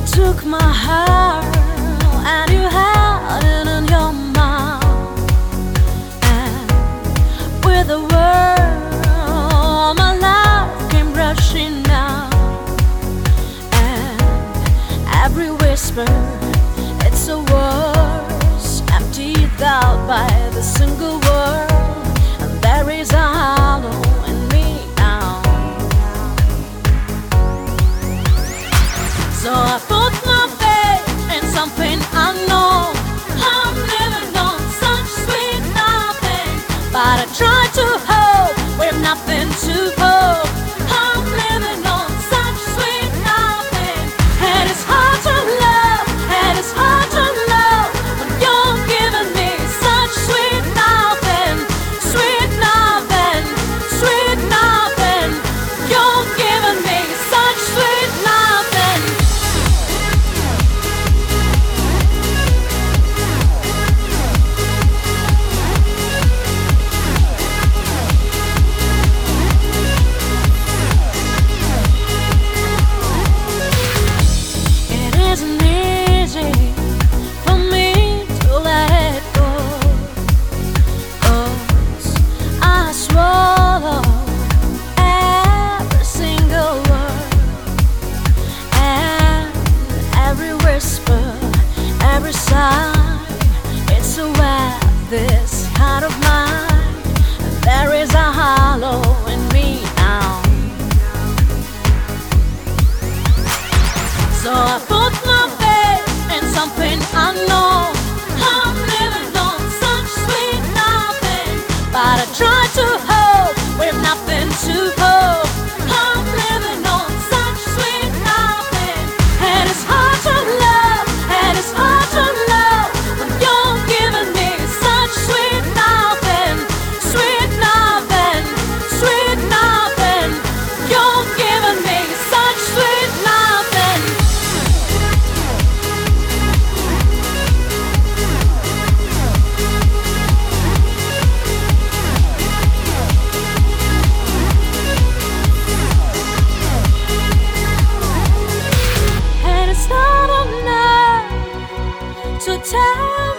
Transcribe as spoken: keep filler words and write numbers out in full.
took my heart and you had it in your mouth, and with a word my life came rushing out, and every whisper, it's a words emptied out by the single word, and there is a hollow in me now. So I put my faith in something unknown. I'm living on such sweet nothing, but I try to hope with nothing to hope. I'm living on such sweet nothing, and it's hard to love, and it's hard to love when you're giving me such sweet nothing, sweet nothing, sweet nothing. You're giving me such sweet nothing. It isn't easy for me to let it go, 'cause I swallow every single word, and every whisper, every sigh. It's a web, this heart of mine, and there is a hollow in me now. So I put my faith in something unknown. I'm living on such sweet nothing, but I try to hope with nothing to hope. I'm living on such sweet nothing, and it's hard to love, and it's hard to love when you're giving me such sweet nothing, sweet nothing, sweet nothing. You're giving me such sweet nothing. And it's not enough to tell